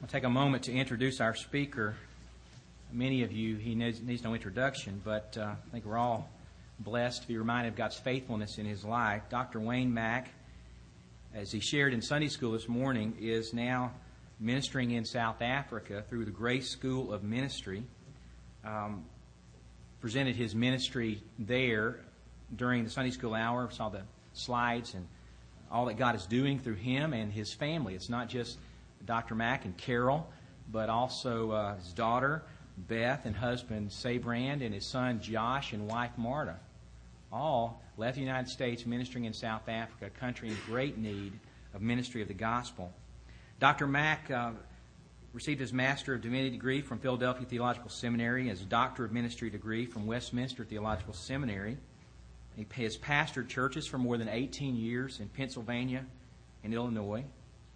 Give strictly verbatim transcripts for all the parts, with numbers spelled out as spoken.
I'll take a moment to introduce our speaker. Many of you, he needs, needs no introduction, but uh, I think we're all blessed to be reminded of God's faithfulness in his life. Doctor Wayne Mack, as he shared in Sunday school this morning, is now ministering in South Africa through the Grace School of Ministry. Um, presented his ministry there during the Sunday school hour, saw the slides and all that God is doing through him and his family. It's not just Doctor Mack and Carol, but also uh, his daughter, Beth, and husband, Sabrand, and his son, Josh, and wife, Marta. All left the United States ministering in South Africa, a country in great need of ministry of the gospel. Doctor Mack uh, received his Master of Divinity degree from Philadelphia Theological Seminary, his Doctor of Ministry degree from Westminster Theological Seminary. He has pastored churches for more than eighteen years in Pennsylvania and Illinois.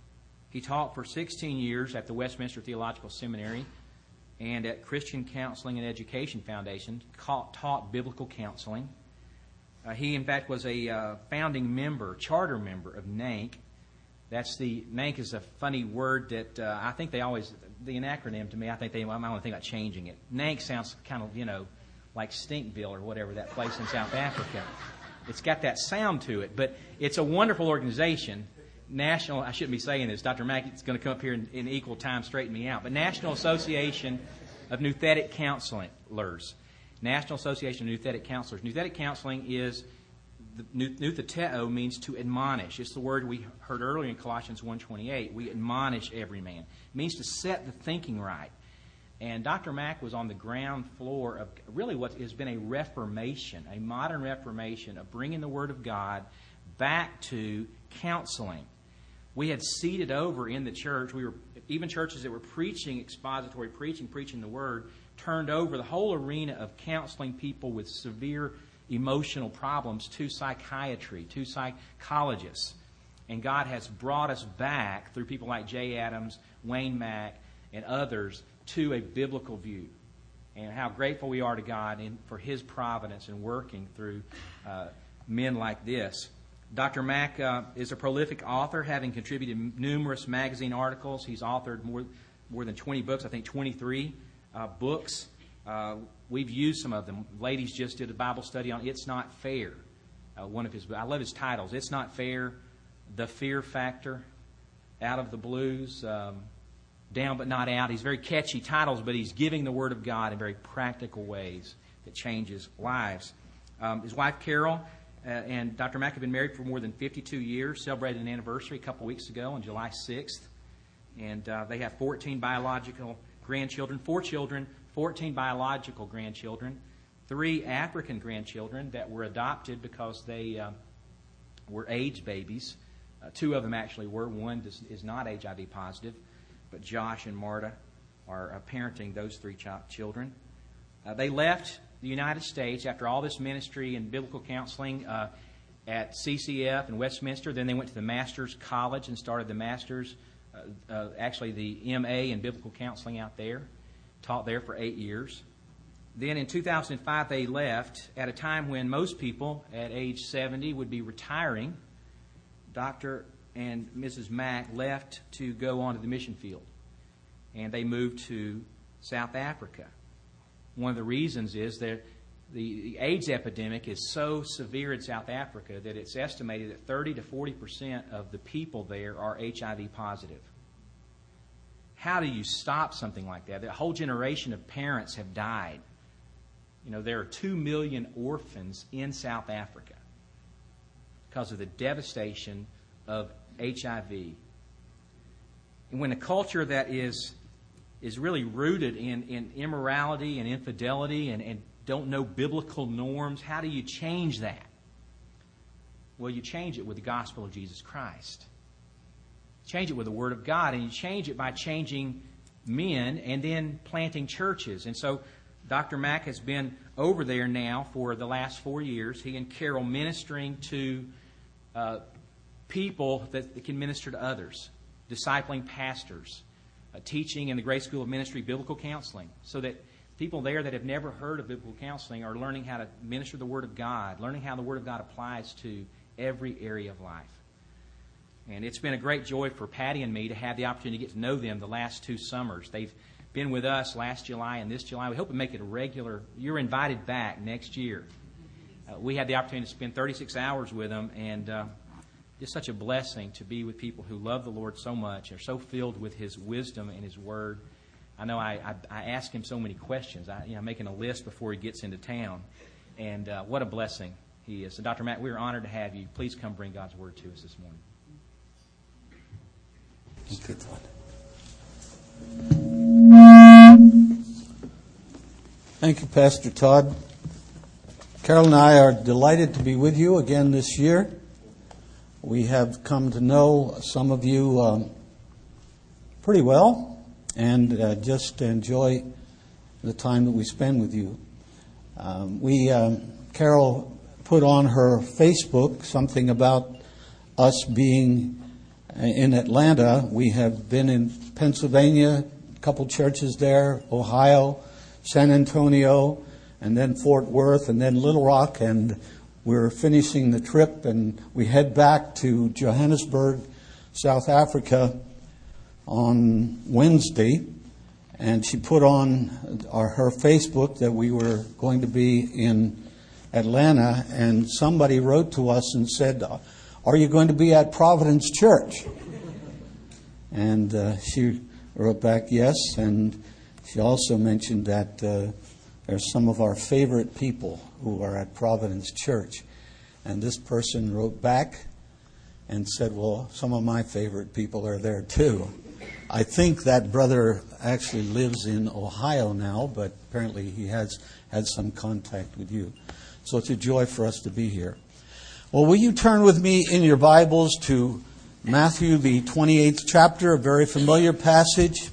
He taught for sixteen years at the Westminster Theological Seminary and at Christian Counseling and Education Foundation, taught biblical counseling. Uh, he, in fact, was a uh, founding member, charter member of N A N C. That's the, N A N C is a funny word that uh, I think they always, the acronym to me, I think they I might want to think about changing it. N A N C sounds kind of, you know, like Stinkville or whatever, that place in South Africa. It's got that sound to it, but it's a wonderful organization. National, I shouldn't be saying this, Doctor Mack is going to come up here in, in equal time straighten me out, but National Association of Nouthetic Counselors. National Association of Nouthetic Counselors. Nouthetic counseling is, the, noutheteo means to admonish. It's the word we heard earlier in Colossians one twenty-eight. We admonish every man. It means to set the thinking right. And Doctor Mack was on the ground floor of really what has been a reformation, a modern reformation of bringing the Word of God back to counseling. We had seeded over in the church. We were even churches that were preaching expository preaching, preaching the Word, turned over the whole arena of counseling people with severe emotional problems to psychiatry, to psychologists. And God has brought us back through people like Jay Adams, Wayne Mack, and others to a biblical view. And how grateful we are to God in, for His providence in working through uh, men like this. Doctor Mack uh, is a prolific author, having contributed numerous magazine articles. He's authored more, more than twenty books, I think twenty-three uh, books. Uh, we've used some of them. Ladies just did a Bible study on It's Not Fair. Uh, one of his, I love his titles. It's Not Fair, The Fear Factor, Out of the Blues, um, Down But Not Out. He's very catchy titles, but he's giving the Word of God in very practical ways that changes lives. Um, his wife, Carol, Uh, and Doctor Mack have been married for more than fifty-two years, celebrated an anniversary a couple weeks ago on July sixth. And uh, they have fourteen biological grandchildren, four children, fourteen biological grandchildren, three African grandchildren that were adopted because they uh, were AIDS babies. Uh, two of them actually were. One does, is not H I V positive, but Josh and Marta are uh, parenting those three ch- children. Uh, they left the United States after all this ministry and biblical counseling uh, at C C F and Westminster. Then they went to the Master's College and started the Master's, uh, uh, actually the M A in biblical counseling out there. Taught there for eight years. Then in two thousand five they left at a time when most people at age seventy would be retiring. Doctor and Missus Mack left to go on to the mission field. And they moved to South Africa. One of the reasons is that the, the AIDS epidemic is so severe in South Africa that it's estimated that thirty to forty percent of the people there are H I V positive. How do you stop something like that? A whole generation of parents have died. You know, there are two million orphans in South Africa because of the devastation of H I V. And when a culture that is is really rooted in, in immorality and infidelity and, and don't know biblical norms, how do you change that? Well, you change it with the gospel of Jesus Christ. Change it with the Word of God, and you change it by changing men and then planting churches. And so Doctor Mack has been over there now for the last four years, he and Carol, ministering to uh, people that, that can minister to others, discipling pastors, Uh, teaching in the Grace School of Ministry biblical counseling, so that people there that have never heard of biblical counseling are learning how to minister the Word of God, learning how the Word of God applies to every area of life. And it's been a great joy for Patty and me to have the opportunity to get to know them the last two summers. They've been with us last July and this July. We hope to make it a regular. You're invited back next year. Uh, we had the opportunity to spend thirty-six hours with them, and uh, just such a blessing to be with people who love the Lord so much, are so filled with His wisdom and His Word. I know I, I, I ask him so many questions. I, you know, making a list before he gets into town, and uh, what a blessing he is. So, Doctor Matt, we are honored to have you. Please come bring God's Word to us this morning. Thank you, Todd. Thank you, Pastor Todd. Carol and I are delighted to be with you again this year. We have come to know some of you um, pretty well, and uh, just enjoy the time that we spend with you. Um, we, um, Carol put on her Facebook something about us being in Atlanta. We have been in Pennsylvania, a couple churches there, Ohio, San Antonio, and then Fort Worth, and then Little Rock, and we're finishing the trip, and we head back to Johannesburg, South Africa on Wednesday. And she put on our, her Facebook that we were going to be in Atlanta, and somebody wrote to us and said, "Are you going to be at Providence Church?" And uh, she wrote back, yes, and she also mentioned that uh, there's some of our favorite people who are at Providence Church. And this person wrote back and said, well, some of my favorite people are there too. I think that brother actually lives in Ohio now, but apparently he has had some contact with you. So it's a joy for us to be here. Well, will you turn with me in your Bibles to Matthew, the twenty-eighth chapter, a very familiar passage,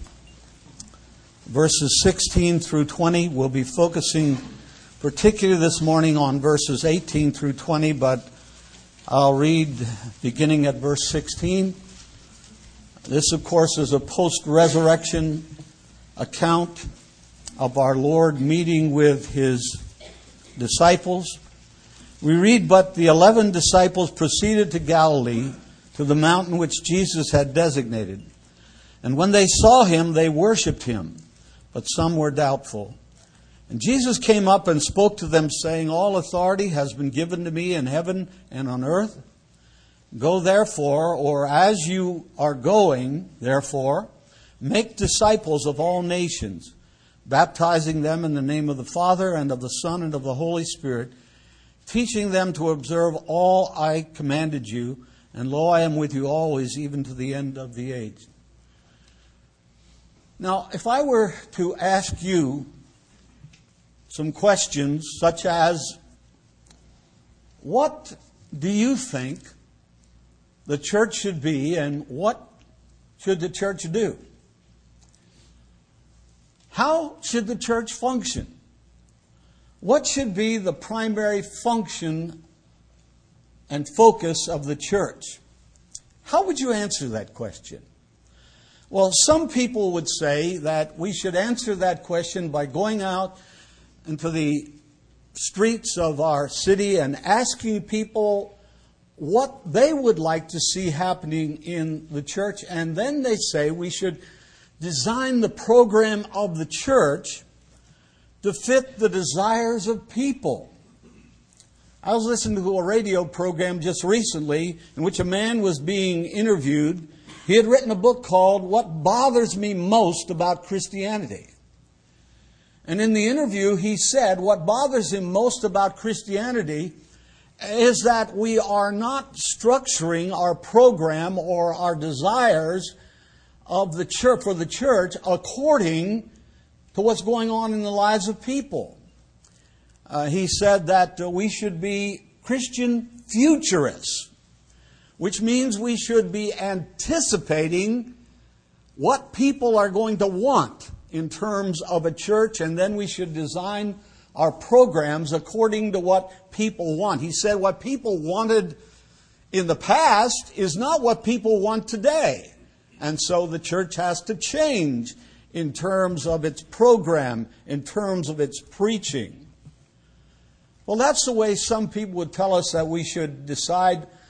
verses sixteen through twenty. We'll be focusing particularly this morning on verses eighteen through twenty, but I'll read beginning at verse sixteen. This, of course, is a post-resurrection account of our Lord meeting with His disciples. We read, "But the eleven disciples proceeded to Galilee, to the mountain which Jesus had designated. And when they saw Him, they worshipped Him, but some were doubtful. And Jesus came up and spoke to them, saying, All authority has been given to me in heaven and on earth. Go therefore, or as you are going, therefore, make disciples of all nations, baptizing them in the name of the Father and of the Son and of the Holy Spirit, teaching them to observe all I commanded you, and lo, I am with you always, even to the end of the age." Now, if I were to ask you some questions such as, what do you think the church should be, and what should the church do? How should the church function? What should be the primary function and focus of the church? How would you answer that question? Well, some people would say that we should answer that question by going out into the streets of our city and asking people what they would like to see happening in the church. And then they say we should design the program of the church to fit the desires of people. I was listening to a radio program just recently in which a man was being interviewed. He had written a book called What Bothers Me Most About Christianity. And in the interview, he said what bothers him most about Christianity is that we are not structuring our program or our desires of the church for the church according to what's going on in the lives of people. Uh, he said that uh, we should be Christian futurists, which means we should be anticipating what people are going to want in terms of a church, and then we should design our programs according to what people want. He said what people wanted in the past is not what people want today. And so the church has to change in terms of its program, in terms of its preaching. Well, that's the way some people would tell us that we should decide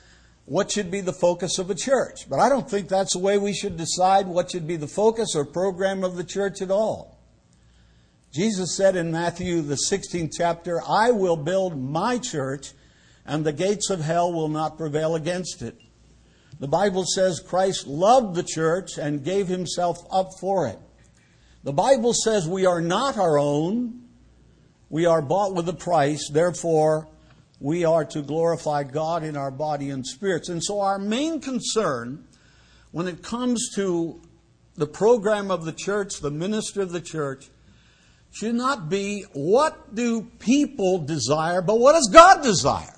what should be the focus of a church. But I don't think that's the way we should decide what should be the focus or program of the church at all. Jesus said in Matthew, the sixteenth chapter, I will build my church, and the gates of hell will not prevail against it. The Bible says Christ loved the church and gave himself up for it. The Bible says we are not our own. We are bought with a price. Therefore, we are to glorify God in our body and spirits. And so our main concern when it comes to the program of the church, the ministry of the church, should not be what do people desire, but what does God desire?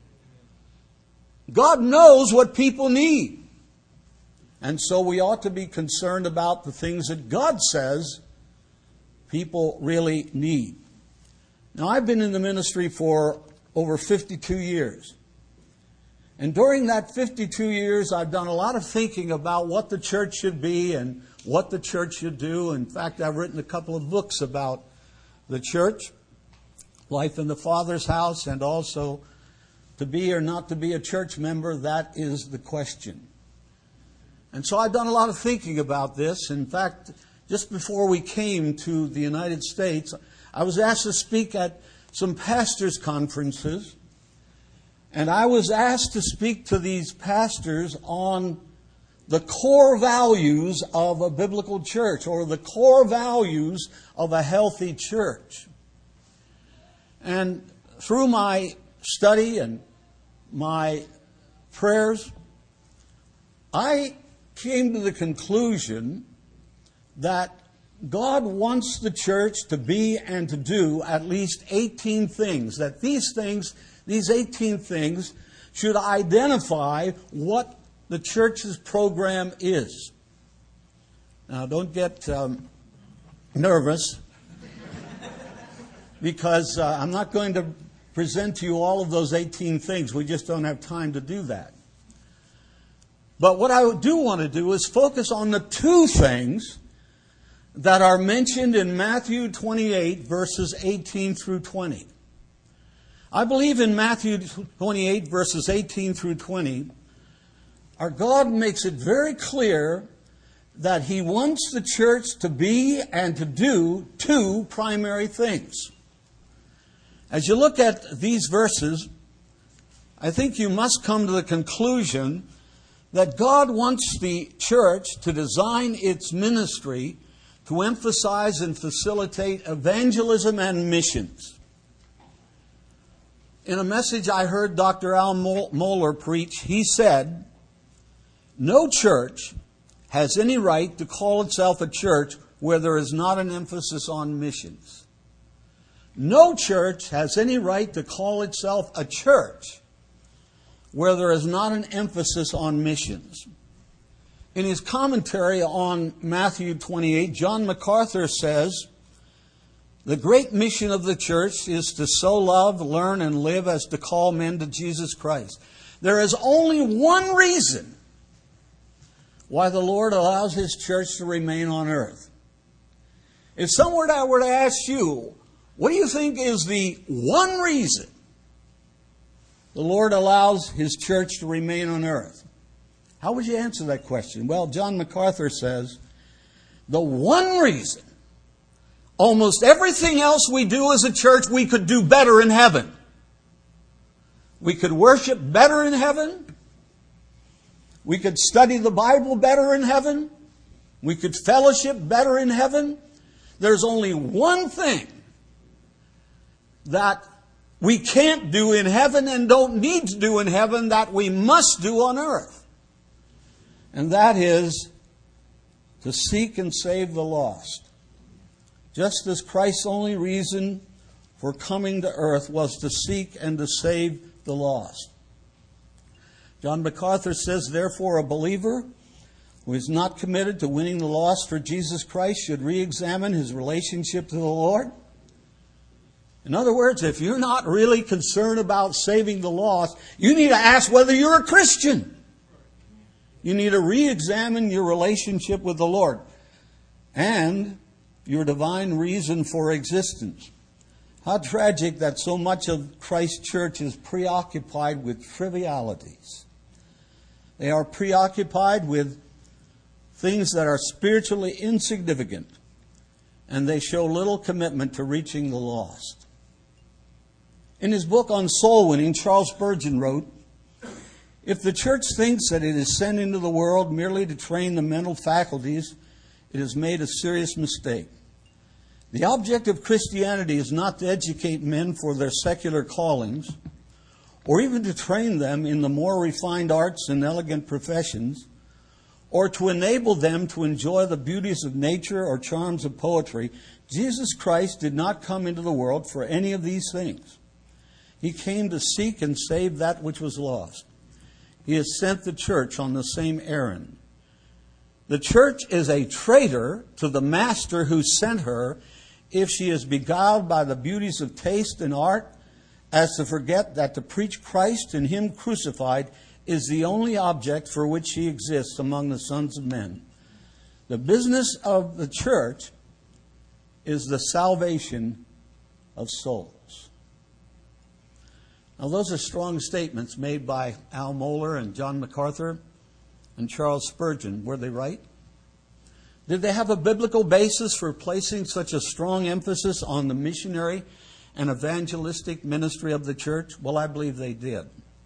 God knows what people need. And so we ought to be concerned about the things that God says people really need. Now, I've been in the ministry for over fifty-two years. And during that fifty-two years, I've done a lot of thinking about what the church should be and what the church should do. In fact, I've written a couple of books about the church, Life in the Father's House, and also to be or not to be a church member, that is the question. And so I've done a lot of thinking about this. In fact, just before we came to the United States, I was asked to speak at some pastors' conferences. And I was asked to speak to these pastors on the core values of a biblical church, or the core values of a healthy church. And through my study and my prayers, I came to the conclusion that God wants the church to be and to do at least eighteen things. That these things, these eighteen things, should identify what the church's program is. Now, don't get um, nervous, because uh, I'm not going to present to you all of those eighteen things. We just don't have time to do that. But what I do want to do is focus on the two things that are mentioned in Matthew twenty-eight, verses eighteen through twenty. I believe in Matthew twenty-eight, verses eighteen through twenty, our God makes it very clear that He wants the church to be and to do two primary things. As you look at these verses, I think you must come to the conclusion that God wants the church to design its ministry to emphasize and facilitate evangelism and missions. In a message I heard Doctor Al Mohler preach, he said, no church has any right to call itself a church where there is not an emphasis on missions. No church has any right to call itself a church where there is not an emphasis on missions. In his commentary on Matthew twenty-eight, John MacArthur says, the great mission of the church is to so love, learn, and live as to call men to Jesus Christ. There is only one reason why the Lord allows His church to remain on earth. If someone were to ask you, what do you think is the one reason the Lord allows His church to remain on earth? How would you answer that question? Well, John MacArthur says, the one reason, almost everything else we do as a church, we could do better in heaven. We could worship better in heaven. We could study the Bible better in heaven. We could fellowship better in heaven. There's only one thing that we can't do in heaven and don't need to do in heaven that we must do on earth. And that is to seek and save the lost. Just as Christ's only reason for coming to earth was to seek and to save the lost. John MacArthur says, therefore, a believer who is not committed to winning the lost for Jesus Christ should re-examine his relationship to the Lord. In other words, if you're not really concerned about saving the lost, you need to ask whether you're a Christian. You need to re-examine your relationship with the Lord and your divine reason for existence. How tragic that so much of Christ's church is preoccupied with trivialities. They are preoccupied with things that are spiritually insignificant, and they show little commitment to reaching the lost. In his book on soul winning, Charles Spurgeon wrote, "If the church thinks that it is sent into the world merely to train the mental faculties, it has made a serious mistake. The object of Christianity is not to educate men for their secular callings, or even to train them in the more refined arts and elegant professions, or to enable them to enjoy the beauties of nature or charms of poetry. Jesus Christ did not come into the world for any of these things. He came to seek and save that which was lost. He has sent the church on the same errand. The church is a traitor to the master who sent her if she is beguiled by the beauties of taste and art, as to forget that to preach Christ and Him crucified is the only object for which she exists among the sons of men. The business of the church is the salvation of souls." Now, those are strong statements made by Al Mohler and John MacArthur and Charles Spurgeon. Were they right? Did they have a biblical basis for placing such a strong emphasis on the missionary and evangelistic ministry of the church? Well, I believe they did.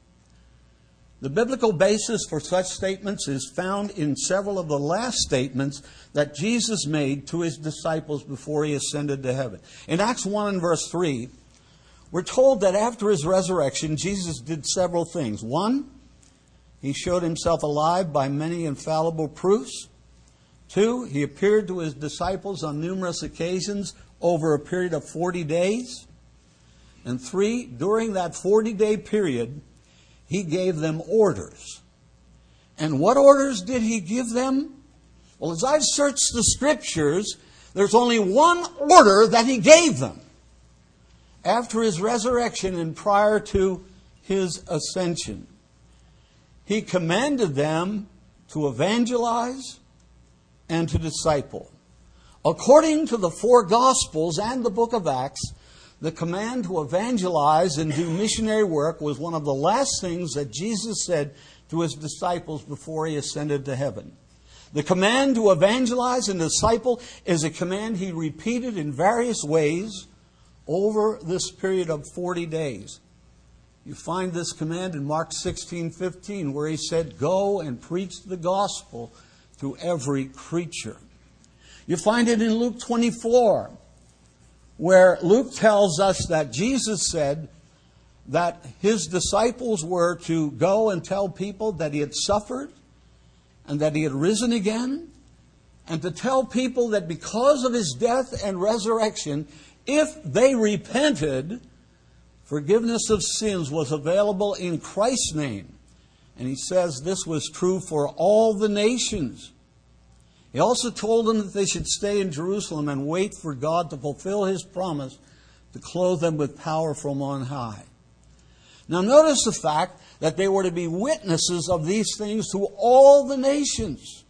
The biblical basis for such statements is found in several of the last statements that Jesus made to His disciples before He ascended to heaven. In Acts one and verse three, we're told that after His resurrection, Jesus did several things. One, He showed Himself alive by many infallible proofs. Two, He appeared to His disciples on numerous occasions over a period of forty days. And three, during that forty-day period, He gave them orders. And what orders did He give them? Well, as I've searched the Scriptures, there's only one order that He gave them after His resurrection and prior to His ascension. He commanded them to evangelize and to disciple. According to the four Gospels and the book of Acts, the command to evangelize and do missionary work was one of the last things that Jesus said to His disciples before He ascended to heaven. The command to evangelize and disciple is a command He repeated in various ways over this period of forty days. You find this command in Mark sixteen fifteen, where He said, "Go and preach the gospel to every creature." You find it in Luke twenty-four, where Luke tells us that Jesus said that His disciples were to go and tell people that He had suffered and that He had risen again, and to tell people that because of His death and resurrection, if they repented, forgiveness of sins was available in Christ's name. And He says this was true for all the nations. He also told them that they should stay in Jerusalem and wait for God to fulfill His promise to clothe them with power from on high. Now notice the fact that they were to be witnesses of these things to all the nations.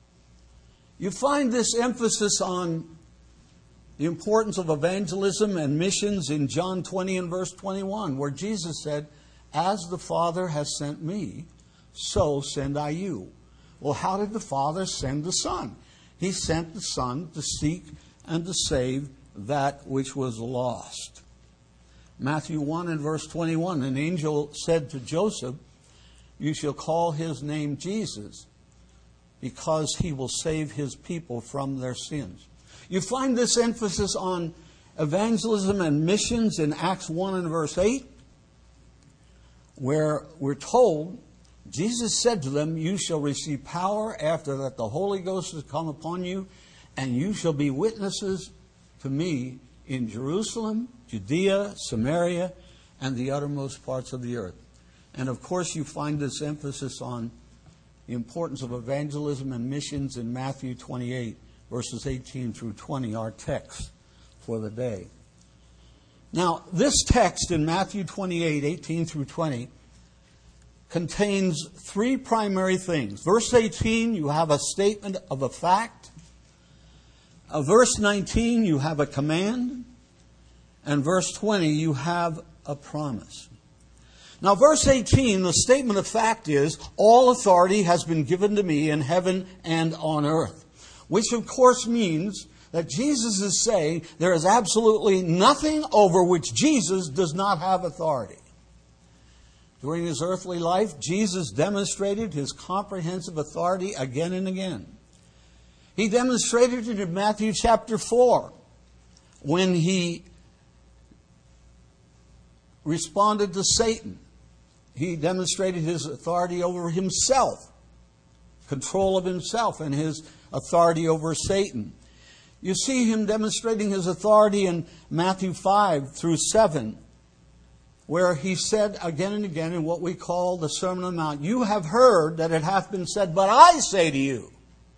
You find this emphasis on the importance of evangelism and missions in John twenty and verse twenty-one, where Jesus said, "As the Father has sent me, so send I you." Well, how did the Father send the Son? He sent the Son to seek and to save that which was lost. Matthew one and verse twenty-one, an angel said to Joseph, "You shall call His name Jesus, because He will save His people from their sins." You find this emphasis on evangelism and missions in Acts one and verse eight, where we're told, Jesus said to them, "You shall receive power after that the Holy Ghost has come upon you, and you shall be witnesses to me in Jerusalem, Judea, Samaria, and the uttermost parts of the earth." And of course you find this emphasis on the importance of evangelism and missions in Matthew twenty-eight, verses eighteen through twenty, our text for the day. Now, this text in Matthew twenty-eight, eighteen through twenty, contains three primary things. Verse eighteen, you have a statement of a fact. Uh, verse nineteen, you have a command. And verse twenty, you have a promise. Now, verse eighteen, the statement of fact is, all authority has been given to me in heaven and on earth. Which, of course, means that Jesus is saying there is absolutely nothing over which Jesus does not have authority. During his earthly life, Jesus demonstrated his comprehensive authority again and again. He demonstrated it in Matthew chapter four, when he responded to Satan. He demonstrated his authority over himself, control of himself, and his authority over Satan. You see him demonstrating his authority in Matthew five through seven, where he said again and again in what we call the Sermon on the Mount, you have heard that it hath been said, but I say to you.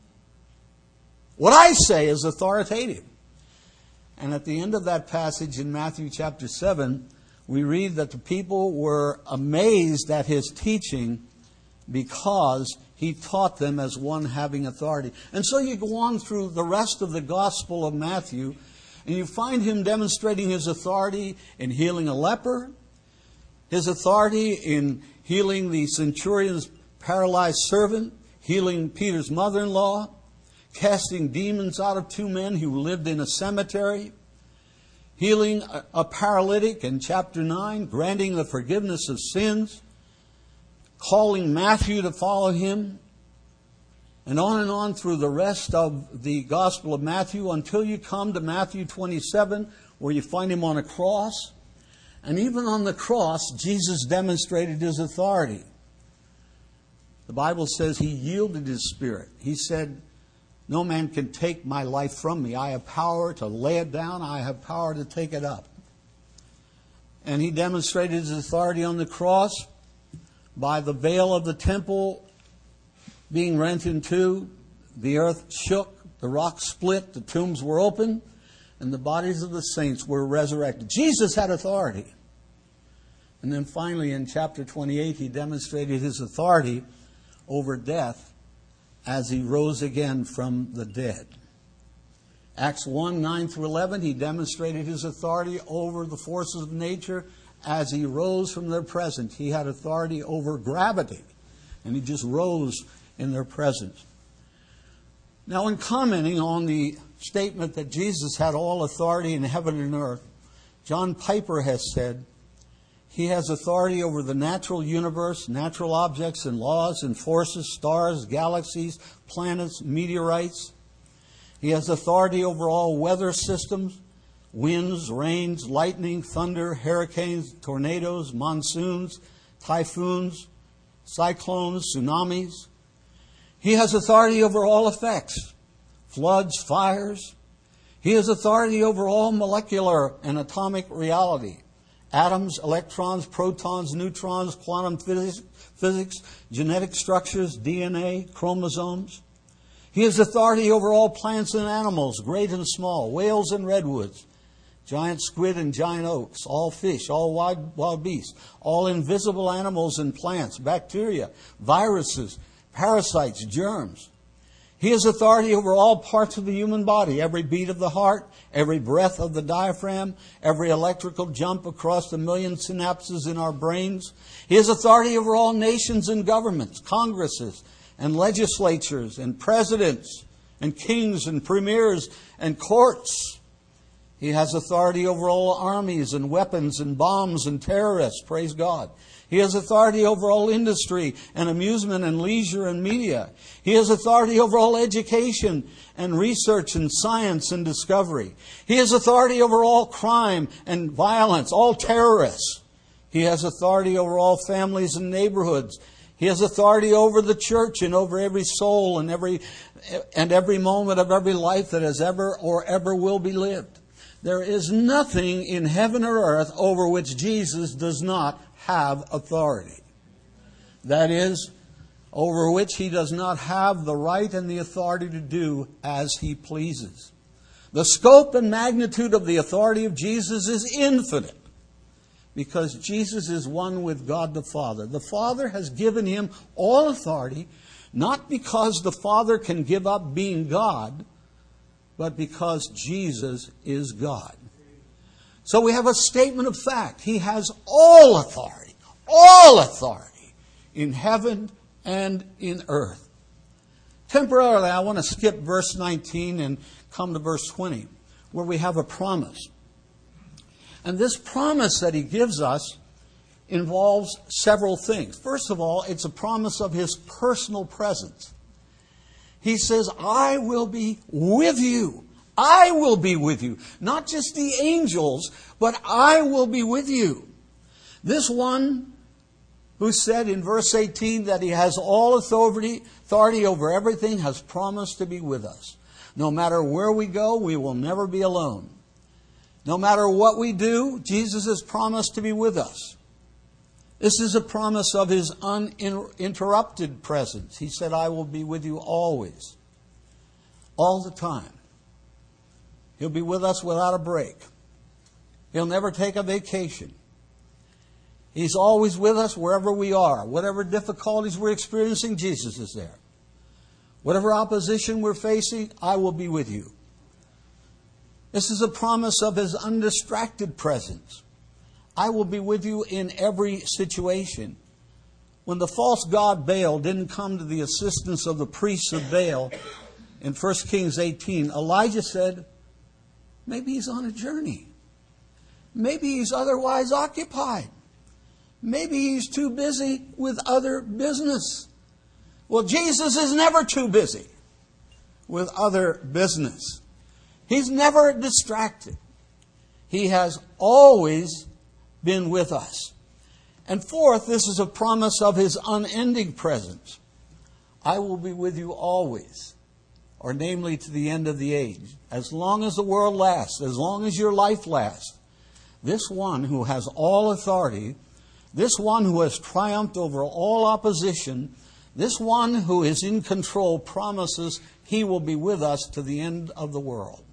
What I say is authoritative. And at the end of that passage in Matthew chapter seven, we read that the people were amazed at his teaching because he taught them as one having authority. And so you go on through the rest of the Gospel of Matthew, and you find him demonstrating his authority in healing a leper, his authority in healing the centurion's paralyzed servant, healing Peter's mother-in-law, casting demons out of two men who lived in a cemetery, healing a, a paralytic in chapter nine, granting the forgiveness of sins, calling Matthew to follow him, and on and on through the rest of the Gospel of Matthew until you come to Matthew twenty-seven, where you find him on a cross. And even on the cross, Jesus demonstrated his authority. The Bible says he yielded his spirit. He said, no man can take my life from me. I have power to lay it down. I have power to take it up. And he demonstrated his authority on the cross by the veil of the temple being rent in two. The earth shook, the rocks split, the tombs were open, and the bodies of the saints were resurrected. Jesus had authority. And then finally in chapter twenty-eight, he demonstrated his authority over death as he rose again from the dead. Acts one, nine through eleven, he demonstrated his authority over the forces of nature as he rose from their presence. He had authority over gravity, and he just rose in their presence. Now, in commenting on the statement that Jesus had all authority in heaven and earth, John Piper has said, he has authority over the natural universe, natural objects and laws and forces, stars, galaxies, planets, meteorites. He has authority over all weather systems, winds, rains, lightning, thunder, hurricanes, tornadoes, monsoons, typhoons, cyclones, tsunamis. He has authority over all effects, floods, fires. He has authority over all molecular and atomic reality. Atoms, electrons, protons, neutrons, quantum physics, physics, genetic structures, D N A, chromosomes. He has authority over all plants and animals, great and small, whales and redwoods, giant squid and giant oaks, all fish, all wild, wild beasts, all invisible animals and plants, bacteria, viruses, parasites, germs. He has authority over all parts of the human body, every beat of the heart, every breath of the diaphragm, every electrical jump across the million synapses in our brains. He has authority over all nations and governments, congresses and legislatures and presidents and kings and premiers and courts. He has authority over all armies and weapons and bombs and terrorists, praise God. He has authority over all industry and amusement and leisure and media. He has authority over all education and research and science and discovery. He has authority over all crime and violence, all terrorists. He has authority over all families and neighborhoods. He has authority over the church and over every soul and every and every moment of every life that has ever or ever will be lived. There is nothing in heaven or earth over which Jesus does not have authority. That is, over which he does not have the right and the authority to do as he pleases. The scope and magnitude of the authority of Jesus is infinite, because Jesus is one with God the Father. The Father has given him all authority, not because the Father can give up being God, but because Jesus is God. So we have a statement of fact. He has all authority, all authority in heaven and in earth. Temporarily, I want to skip verse nineteen and come to verse twenty, where we have a promise. And this promise that he gives us involves several things. First of all, it's a promise of his personal presence. He says, I will be with you. I will be with you. Not just the angels, but I will be with you. This one who said in verse eighteen that he has all authority, authority over everything has promised to be with us. No matter where we go, we will never be alone. No matter what we do, Jesus has promised to be with us. This is a promise of his uninterrupted presence. He said, I will be with you always, all the time. He'll be with us without a break. He'll never take a vacation. He's always with us wherever we are. Whatever difficulties we're experiencing, Jesus is there. Whatever opposition we're facing, I will be with you. This is a promise of his undistracted presence. I will be with you in every situation. When the false god Baal didn't come to the assistance of the priests of Baal in First Kings eighteen, Elijah said, maybe he's on a journey. Maybe he's otherwise occupied. Maybe he's too busy with other business. Well, Jesus is never too busy with other business. He's never distracted. He has always been with us. And fourth, this is a promise of his unending presence. I will be with you always, or namely to the end of the age. As long as the world lasts, as long as your life lasts, this one who has all authority, this one who has triumphed over all opposition, this one who is in control promises he will be with us to the end of the world.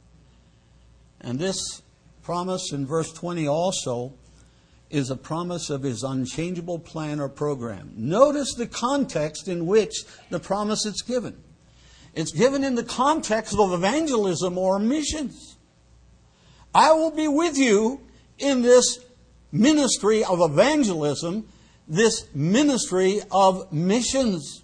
And this promise in verse twenty also is a promise of his unchangeable plan or program. Notice the context in which the promise is given. It's given in the context of evangelism or missions. I will be with you in this ministry of evangelism, this ministry of missions.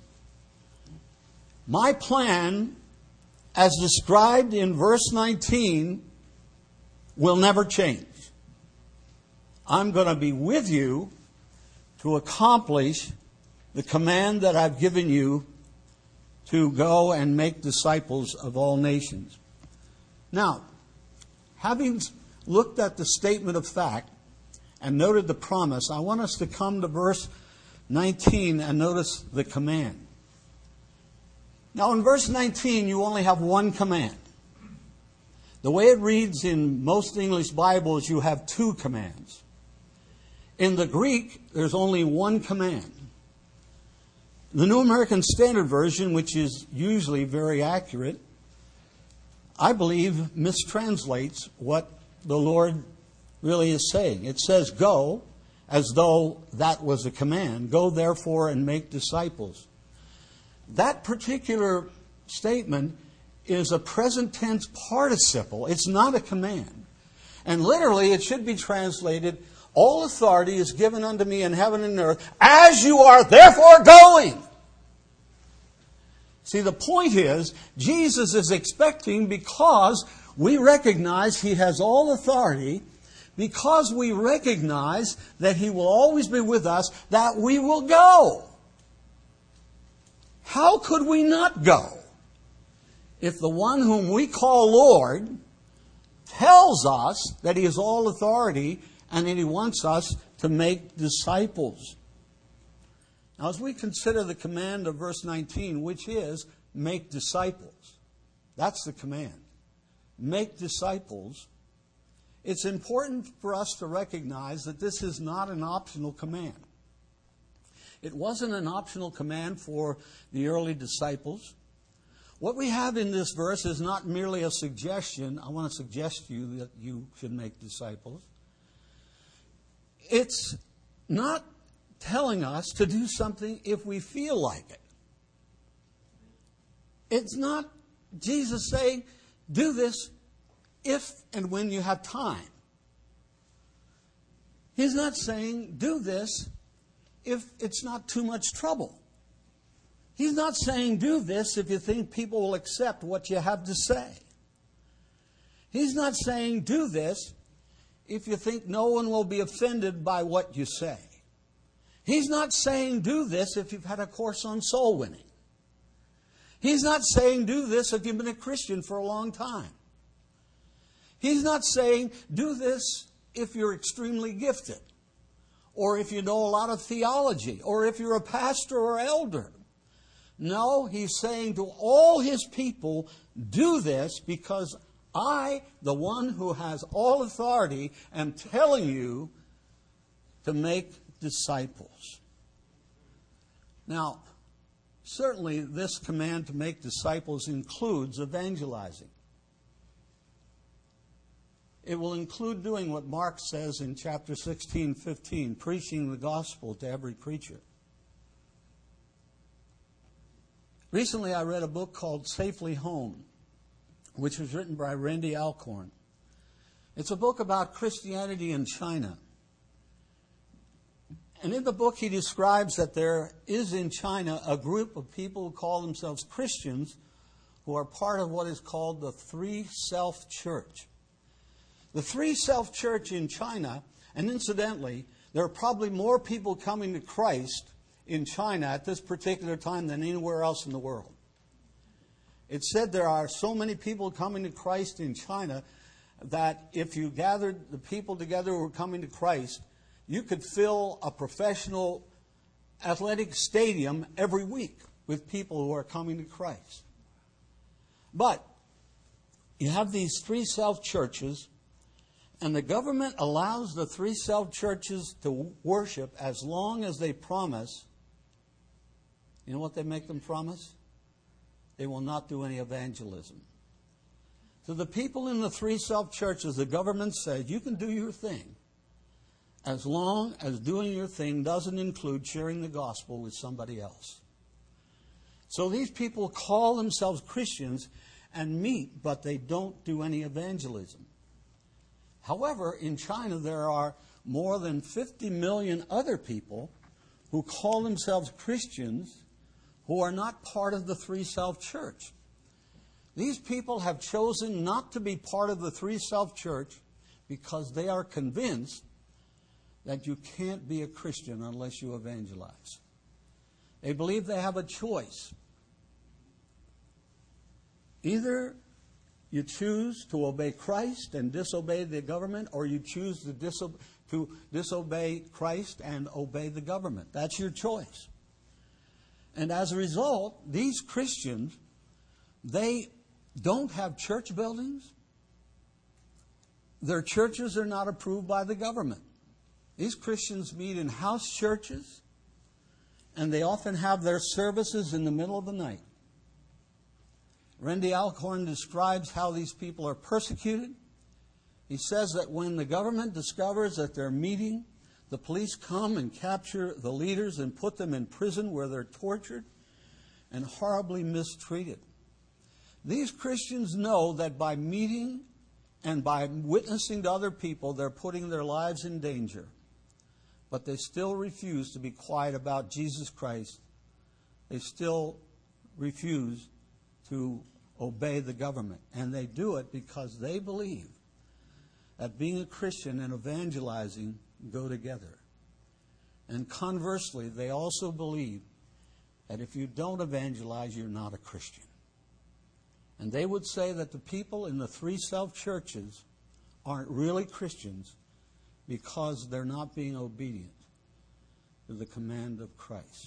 My plan, as described in verse nineteen, will never change. I'm going to be with you to accomplish the command that I've given you to go and make disciples of all nations. Now, having looked at the statement of fact and noted the promise, I want us to come to verse nineteen and notice the command. Now, in verse nineteen, you only have one command. The way it reads in most English Bibles, you have two commands. In the Greek, there's only one command. The New American Standard Version, which is usually very accurate, I believe mistranslates what the Lord really is saying. It says, go, as though that was a command. Go, therefore, and make disciples. That particular statement is a present tense participle. It's not a command. And literally, it should be translated, all authority is given unto me in heaven and earth, as you are therefore going. See, the point is, Jesus is expecting, because we recognize he has all authority, because we recognize that he will always be with us, that we will go. How could we not go if the one whom we call Lord tells us that he has all authority and that he wants us to make disciples? Now, as we consider the command of verse nineteen, which is, make disciples. That's the command. Make disciples. It's important for us to recognize that this is not an optional command. It wasn't an optional command for the early disciples. What we have in this verse is not merely a suggestion. I want to suggest to you that you should make disciples. It's not telling us to do something if we feel like it. It's not Jesus saying, do this if and when you have time. He's not saying, do this if it's not too much trouble. He's not saying do this if you think people will accept what you have to say. He's not saying do this if you think no one will be offended by what you say. He's not saying do this if you've had a course on soul winning. He's not saying do this if you've been a Christian for a long time. He's not saying do this if you're extremely gifted, or if you know a lot of theology, or if you're a pastor or elder. No, he's saying to all his people, do this because I, the one who has all authority, am telling you to make disciples. Now, certainly this command to make disciples includes evangelizing. It will include doing what Mark says in chapter sixteen, fifteen, preaching the gospel to every creature. Recently I read a book called Safely Home, which was written by Randy Alcorn. It's a book about Christianity in China. And in the book he describes that there is in China a group of people who call themselves Christians who are part of what is called the Three Self Church. The Three Self Church in China, and incidentally, there are probably more people coming to Christ in China at this particular time than anywhere else in the world. It's said there are so many people coming to Christ in China that if you gathered the people together who were coming to Christ, you could fill a professional athletic stadium every week with people who are coming to Christ. But you have these three self-churches, and the government allows the three self-churches to worship as long as they promise. You know what they make them promise? They will not do any evangelism. To the people in the three self-churches, the government says, you can do your thing, as long as doing your thing doesn't include sharing the gospel with somebody else. So these people call themselves Christians and meet, but they don't do any evangelism. However, in China there are more than fifty million other people who call themselves Christians who are not part of the Three Self Church. These people have chosen not to be part of the Three Self Church because they are convinced that you can't be a Christian unless you evangelize. They believe they have a choice. Either you choose to obey Christ and disobey the government, or you choose to, diso- to disobey Christ and obey the government. That's your choice. And as a result, these Christians, they don't have church buildings. Their churches are not approved by the government. These Christians meet in house churches, and they often have their services in the middle of the night. Randy Alcorn describes how these people are persecuted. He says that when the government discovers that they're meeting, the police come and capture the leaders and put them in prison where they're tortured and horribly mistreated. These Christians know that by meeting and by witnessing to other people, they're putting their lives in danger. But they still refuse to be quiet about Jesus Christ. They still refuse to obey the government. And they do it because they believe that being a Christian and evangelizing go together. And conversely, they also believe that if you don't evangelize, you're not a Christian. And they would say that the people in the three self-churches aren't really Christians because they're not being obedient to the command of Christ.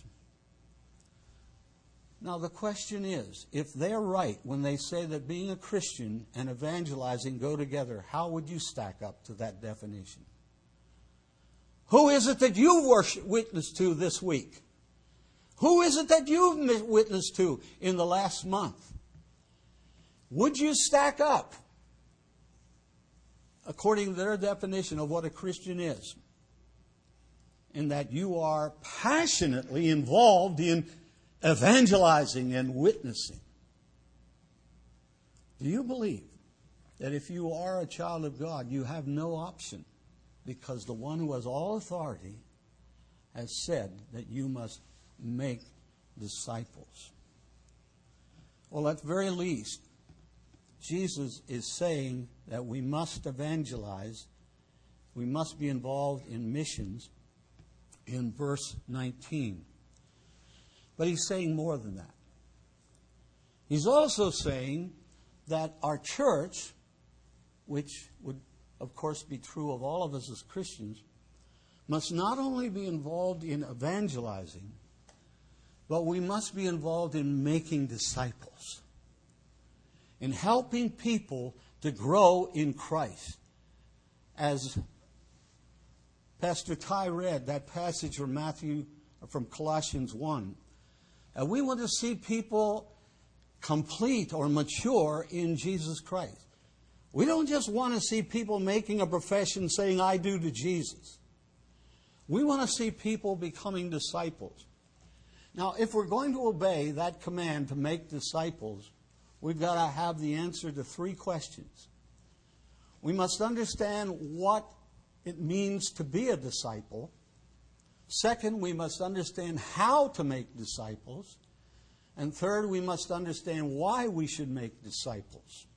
Now the question is, if they're right when they say that being a Christian and evangelizing go together, how would you stack up to that definition? Who is it that you worship, witnessed to this week? Who is it that you've witnessed to in the last month? Would you stack up according to their definition of what a Christian is, in that you are passionately involved in evangelizing and witnessing? Do you believe that if you are a child of God, you have no option, because the one who has all authority has said that you must make disciples. Well, at the very least, Jesus is saying that we must evangelize. We must be involved in missions in verse nineteen. But he's saying more than that. He's also saying that our church, which would, of course, be true of all of us as Christians, must not only be involved in evangelizing, but we must be involved in making disciples, in helping people to grow in Christ. As Pastor Ty read that passage from Matthew, from Colossians one, uh, we want to see people complete or mature in Jesus Christ. We don't just want to see people making a profession saying, I do to Jesus. We want to see people becoming disciples. Now, if we're going to obey that command to make disciples, we've got to have the answer to three questions. We must understand what it means to be a disciple. Second, we must understand how to make disciples. And third, we must understand why we should make disciples.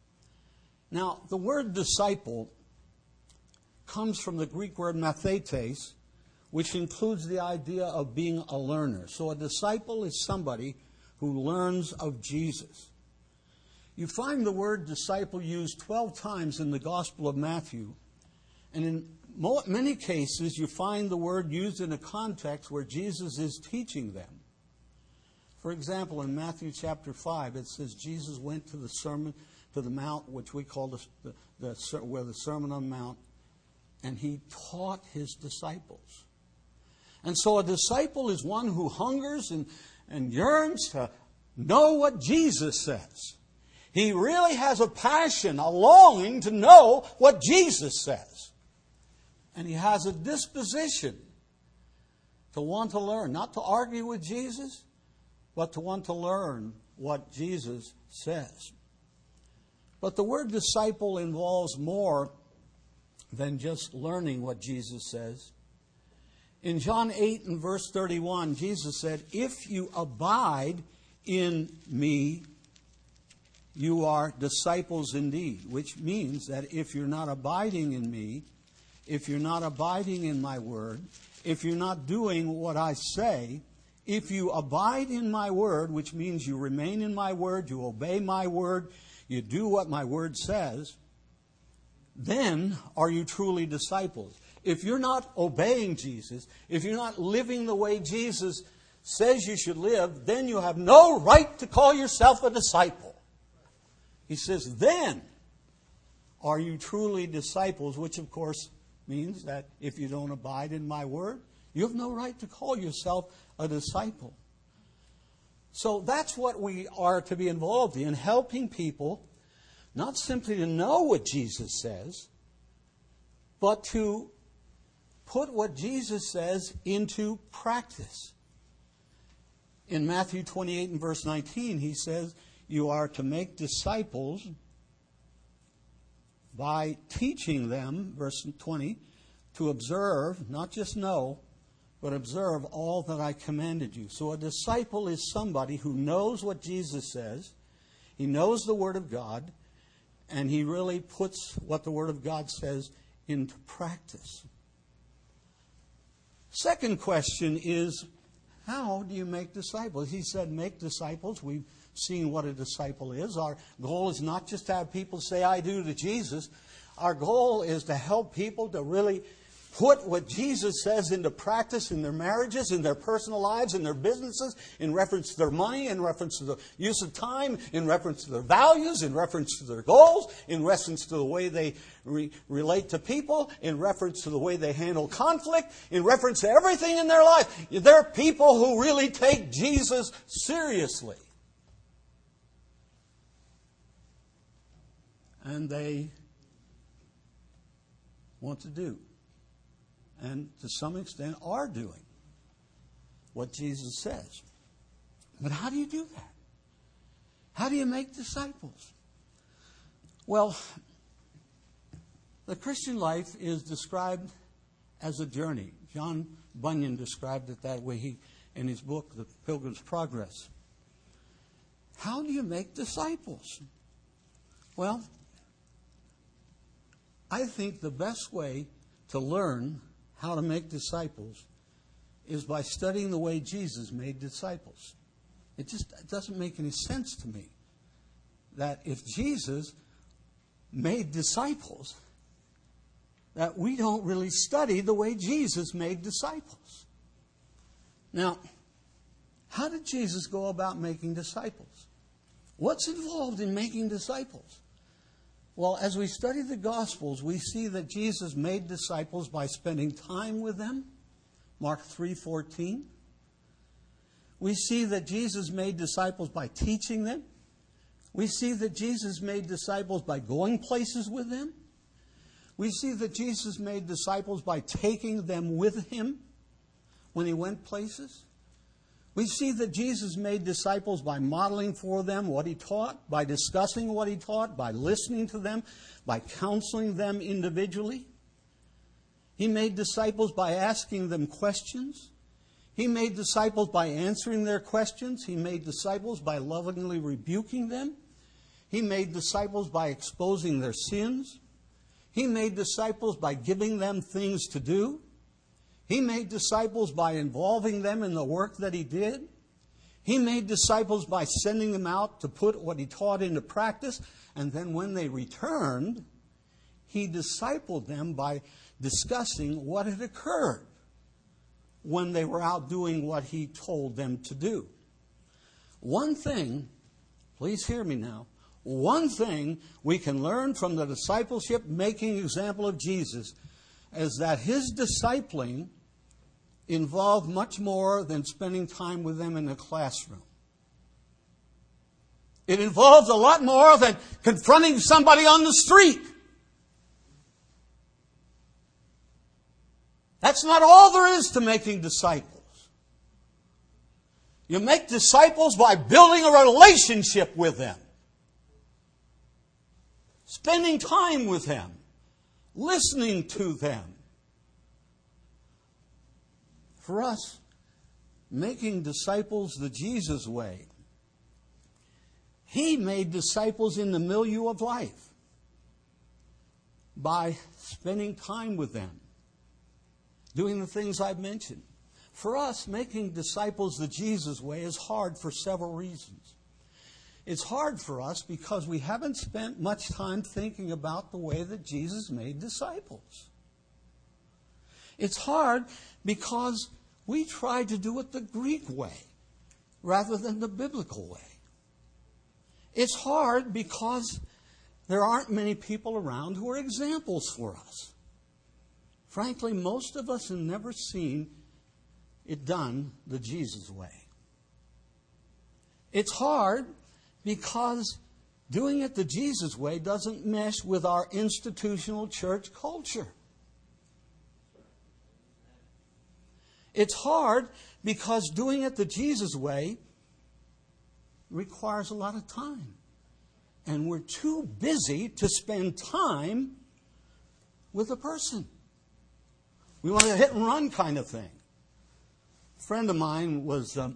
Now, the word disciple comes from the Greek word mathetes, which includes the idea of being a learner. So a disciple is somebody who learns of Jesus. You find the word disciple used twelve times in the Gospel of Matthew. And in mo- many cases, you find the word used in a context where Jesus is teaching them. For example, in Matthew chapter five, it says Jesus went to the sermon, to the mount, which we call the, the, the, where the Sermon on the Mount, and he taught his disciples. And so a disciple is one who hungers and, and yearns to know what Jesus says. He really has a passion, a longing to know what Jesus says. And he has a disposition to want to learn, not to argue with Jesus, but to want to learn what Jesus says. But the word disciple involves more than just learning what Jesus says. In John eight and verse thirty-one, Jesus said, if you abide in me, you are disciples indeed. Which means that if you're not abiding in me, if you're not abiding in my word, if you're not doing what I say, if you abide in my word, which means you remain in my word, you obey my word, you do what my word says, then are you truly disciples. If you're not obeying Jesus, if you're not living the way Jesus says you should live, then you have no right to call yourself a disciple. He says, then are you truly disciples, which of course means that if you don't abide in my word, you have no right to call yourself a disciple. So that's what we are to be involved in, helping people not simply to know what Jesus says, but to put what Jesus says into practice. In Matthew twenty-eight and verse nineteen, he says, you are to make disciples by teaching them, verse twenty, to observe, not just know, but observe all that I commanded you. So a disciple is somebody who knows what Jesus says, he knows the Word of God, and he really puts what the Word of God says into practice. Second question is, how do you make disciples? He said, make disciples. We've seen what a disciple is. Our goal is not just to have people say, I do to Jesus. Our goal is to help people to really put what Jesus says into practice in their marriages, in their personal lives, in their businesses, in reference to their money, in reference to the use of time, in reference to their values, in reference to their goals, in reference to the way they re- relate to people, in reference to the way they handle conflict, in reference to everything in their life. There are people who really take Jesus seriously. And they want to do, and to some extent are doing, what Jesus says. But how do you do that? How do you make disciples? Well, the Christian life is described as a journey. John Bunyan described it that way he, in his book, The Pilgrim's Progress. How do you make disciples? Well, I think the best way to learn how to make disciples is by studying the way Jesus made disciples. It just it doesn't make any sense to me that if Jesus made disciples, that we don't really study the way Jesus made disciples. Now, how did Jesus go about making disciples? What's involved in making disciples? Well, as we study the Gospels, we see that Jesus made disciples by spending time with them. Mark three fourteen. We see that Jesus made disciples by teaching them. We see that Jesus made disciples by going places with them. We see that Jesus made disciples by taking them with him when he went places. We see that Jesus made disciples by modeling for them what he taught, by discussing what he taught, by listening to them, by counseling them individually. He made disciples by asking them questions. He made disciples by answering their questions. He made disciples by lovingly rebuking them. He made disciples by exposing their sins. He made disciples by giving them things to do. He made disciples by involving them in the work that he did. He made disciples by sending them out to put what he taught into practice. And then when they returned, he discipled them by discussing what had occurred when they were out doing what he told them to do. One thing, please hear me now, one thing we can learn from the discipleship-making example of Jesus is that his discipling involved much more than spending time with them in the classroom. It involves a lot more than confronting somebody on the street. That's not all there is to making disciples. You make disciples by building a relationship with them, spending time with them, listening to them. For us, making disciples the Jesus way, he made disciples in the milieu of life by spending time with them, doing the things I've mentioned. For us, making disciples the Jesus way is hard for several reasons. It's hard for us because we haven't spent much time thinking about the way that Jesus made disciples. It's hard because we try to do it the Greek way rather than the biblical way. It's hard because there aren't many people around who are examples for us. Frankly, most of us have never seen it done the Jesus way. It's hard because doing it the Jesus way doesn't mesh with our institutional church culture. It's hard because doing it the Jesus way requires a lot of time. And we're too busy to spend time with a person. We want a hit and run kind of thing. A friend of mine was um,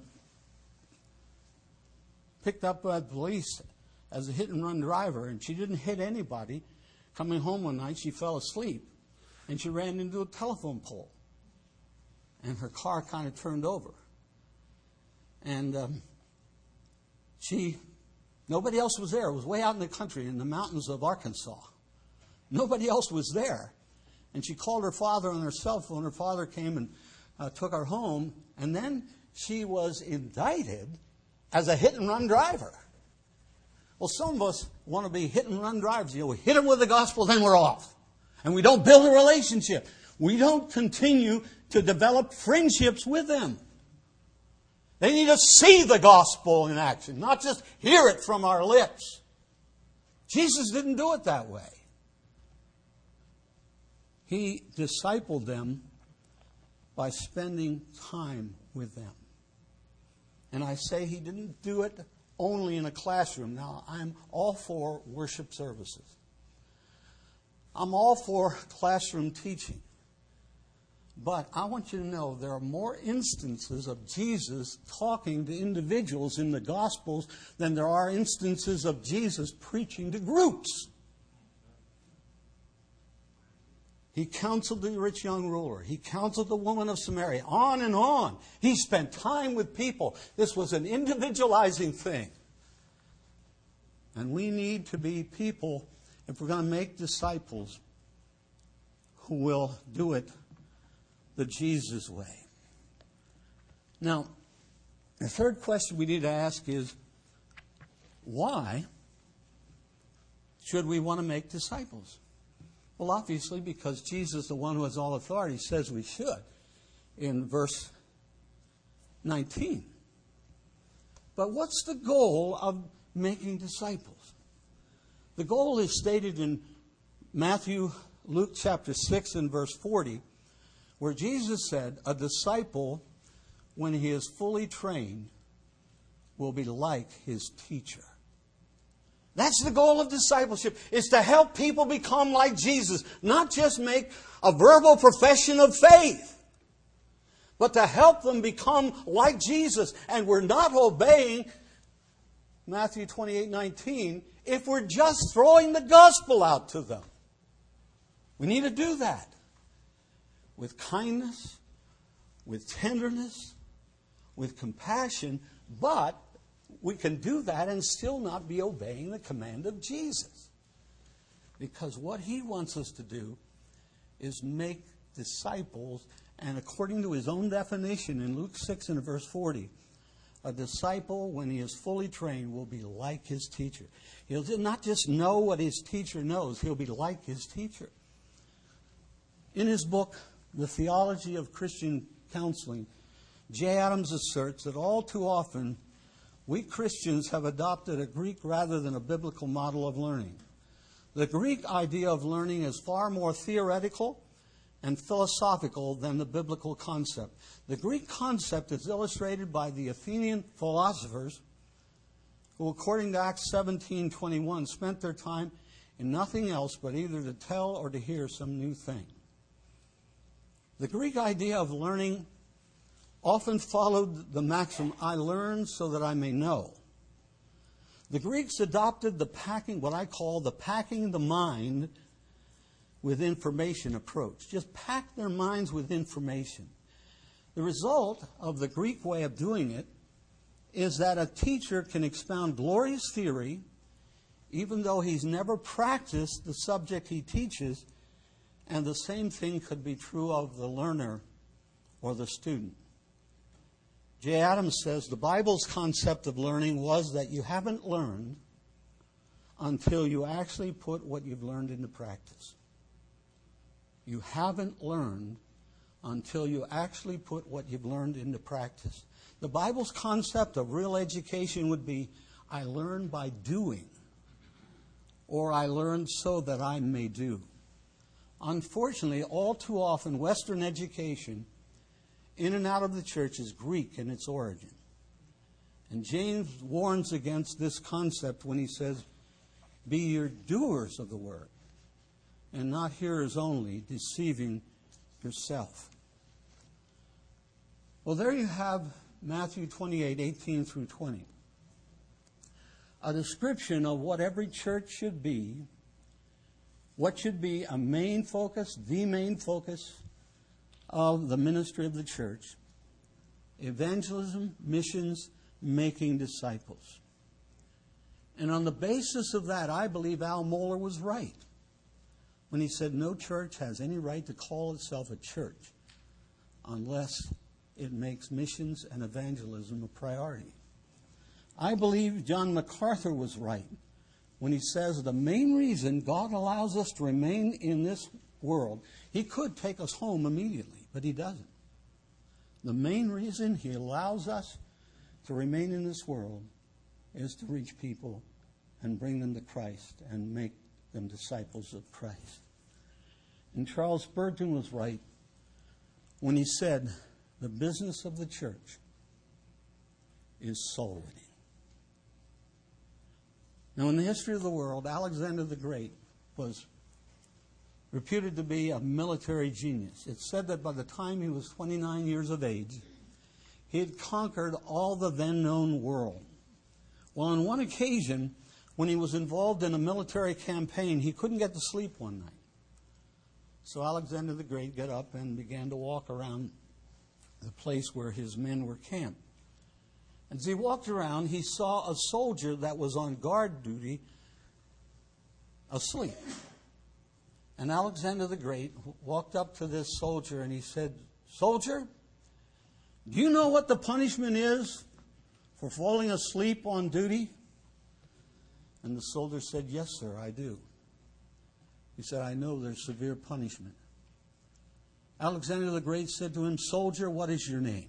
picked up by the police as a hit and run driver, and she didn't hit anybody. Coming home one night, she fell asleep, and she ran into a telephone pole. And her car kind of turned over. And um, she, nobody else was there. It was way out in the country in the mountains of Arkansas. Nobody else was there. And she called her father on her cell phone. Her father came and uh, took her home. And then she was indicted as a hit-and-run driver. Well, some of us want to be hit-and-run drivers. You know, we hit them with the gospel, then we're off. And we don't build a relationship. We don't continue to develop friendships with them. They need to see the gospel in action, not just hear it from our lips. Jesus didn't do it that way. He discipled them by spending time with them. And I say he didn't do it only in a classroom. Now, I'm all for worship services. I'm all for classroom teaching. But I want you to know there are more instances of Jesus talking to individuals in the Gospels than there are instances of Jesus preaching to groups. He counseled the rich young ruler. He counseled the woman of Samaria. On and on. He spent time with people. This was an individualizing thing. And we need to be people, if we're going to make disciples, who will do it the Jesus way. Now, the third question we need to ask is, why should we want to make disciples? Well, obviously, because Jesus, the one who has all authority, says we should in verse nineteen. But what's the goal of making disciples? The goal is stated in Matthew, Luke chapter six and verse forty, where Jesus said, a disciple, when he is fully trained, will be like his teacher. That's the goal of discipleship, is to help people become like Jesus. Not just make a verbal profession of faith, but to help them become like Jesus. And we're not obeying Matthew twenty-eight nineteen if we're just throwing the gospel out to them. We need to do that with kindness, with tenderness, with compassion, but we can do that and still not be obeying the command of Jesus. Because what he wants us to do is make disciples, and according to his own definition in Luke six and verse forty, a disciple, when he is fully trained, will be like his teacher. He'll not just know what his teacher knows, he'll be like his teacher. In his book, The Theology of Christian Counseling, Jay Adams asserts that all too often we Christians have adopted a Greek rather than a biblical model of learning. The Greek idea of learning is far more theoretical and philosophical than the biblical concept. The Greek concept is illustrated by the Athenian philosophers who, according to Acts seventeen twenty-one, spent their time in nothing else but either to tell or to hear some new thing. The Greek idea of learning often followed the maxim, I learn so that I may know. The Greeks adopted the packing, what I call the packing the mind with information approach. Just pack their minds with information. The result of the Greek way of doing it is that a teacher can expound glorious theory even though he's never practiced the subject he teaches, and the same thing could be true of the learner or the student. Jay Adams says the Bible's concept of learning was that you haven't learned until you actually put what you've learned into practice. You haven't learned until you actually put what you've learned into practice. The Bible's concept of real education would be, I learn by doing, or I learn so that I may do. Unfortunately, all too often, Western education in and out of the church is Greek in its origin. And James warns against this concept when he says, be your doers of the word, and not hearers only, deceiving yourself. Well, there you have Matthew twenty-eight, eighteen through twenty. A description of what every church should be, what should be a main focus, the main focus of the ministry of the church: evangelism, missions, making disciples. And on the basis of that, I believe Al Mohler was right when he said no church has any right to call itself a church unless it makes missions and evangelism a priority. I believe John MacArthur was right when he says the main reason God allows us to remain in this world, he could take us home immediately, but he doesn't. The main reason he allows us to remain in this world is to reach people and bring them to Christ and make them disciples of Christ. And Charles Spurgeon was right when he said, the business of the church is soul winning. Now, in the history of the world, Alexander the Great was reputed to be a military genius. It's said that by the time he was twenty-nine years of age, he had conquered all the then known world. Well, on one occasion, when he was involved in a military campaign, he couldn't get to sleep one night. So Alexander the Great got up and began to walk around the place where his men were camped. As he walked around, he saw a soldier that was on guard duty asleep. And Alexander the Great walked up to this soldier and he said, "Soldier, do you know what the punishment is for falling asleep on duty?" And the soldier said, "Yes, sir, I do." He said, "I know there's severe punishment." Alexander the Great said to him, "Soldier, what is your name?"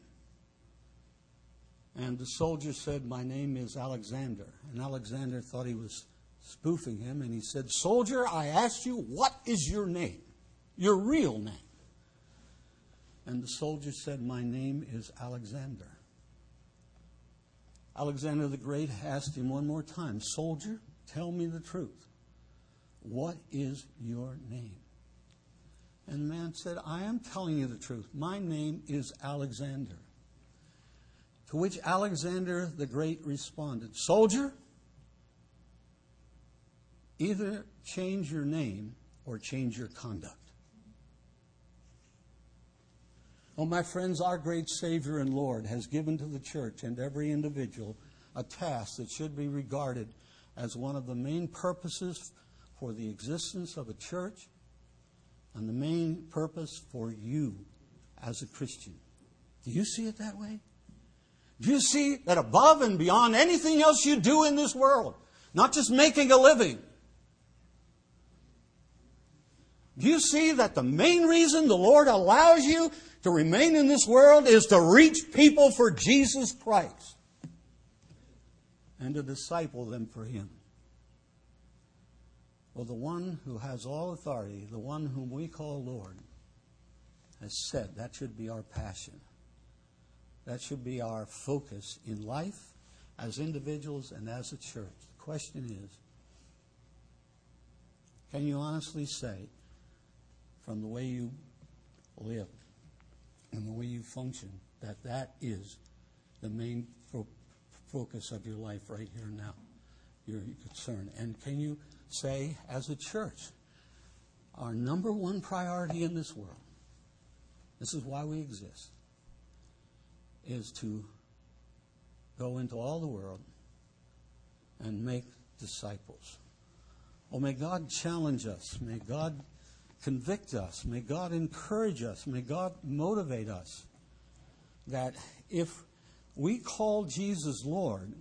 And the soldier said, "My name is Alexander." And Alexander thought he was spoofing him, and he said, "Soldier, I asked you, what is your name? Your real name?" And the soldier said, "My name is Alexander." Alexander the Great asked him one more time, "Soldier, tell me the truth. What is your name?" And the man said, "I am telling you the truth. My name is Alexander." To which Alexander the Great responded, "Soldier, either change your name or change your conduct." Oh, my friends, our great Savior and Lord has given to the church and every individual a task that should be regarded as one of the main purposes for the existence of a church and the main purpose for you as a Christian. Do you see it that way? Do you see that above and beyond anything else you do in this world, not just making a living, do you see that the main reason the Lord allows you to remain in this world is to reach people for Jesus Christ and to disciple them for Him? Well, the one who has all authority, the one whom we call Lord, has said that should be our passion. That should be our focus in life as individuals and as a church. The question is, can you honestly say, from the way you live and the way you function, that that is the main fo- focus of your life right here and now, your concern? And can you say, as a church, our number one priority in this world, this is why we exist, is to go into all the world and make disciples. Oh, may God challenge us. May God convict us. May God encourage us. May God motivate us that if we call Jesus Lord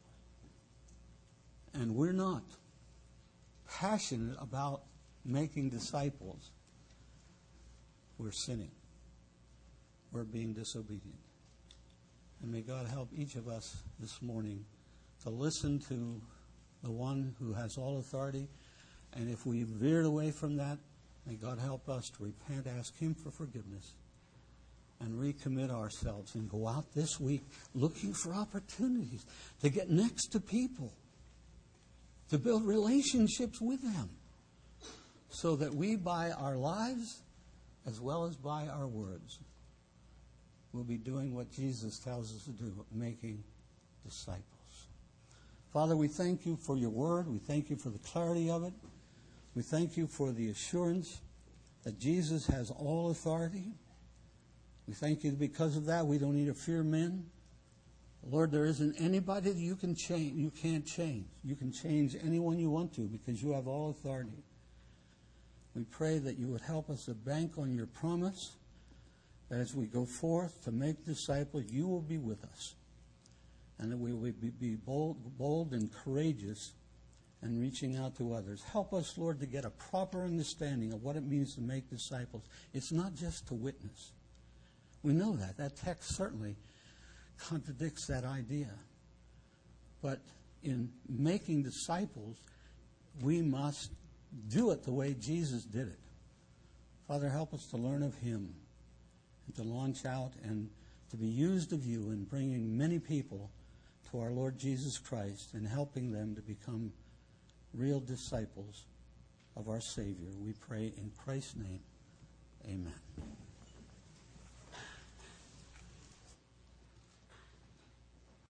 and we're not passionate about making disciples, we're sinning. We're being disobedient. And may God help each of us this morning to listen to the one who has all authority. And if we veered away from that, may God help us to repent, ask Him for forgiveness, and recommit ourselves and go out this week looking for opportunities to get next to people, to build relationships with them, so that we, by our lives as well as by our words, will be doing what Jesus tells us to do, making disciples. Father, we thank You for Your word. We thank You for the clarity of it. We thank You for the assurance that Jesus has all authority. We thank You that because of that we don't need to fear men. Lord, there isn't anybody that You can change. You can't change. You can change anyone You want to because You have all authority. We pray that You would help us to bank on Your promise, that as we go forth to make disciples, You will be with us, and that we will be bold, bold and courageous in reaching out to others. Help us, Lord, to get a proper understanding of what it means to make disciples. It's not just to witness. We know that. That text certainly contradicts that idea. But in making disciples, we must do it the way Jesus did it. Father, help us to learn of Him and to launch out and to be used of You in bringing many people to our Lord Jesus Christ and helping them to become real disciples of our Savior. We pray in Christ's name. Amen.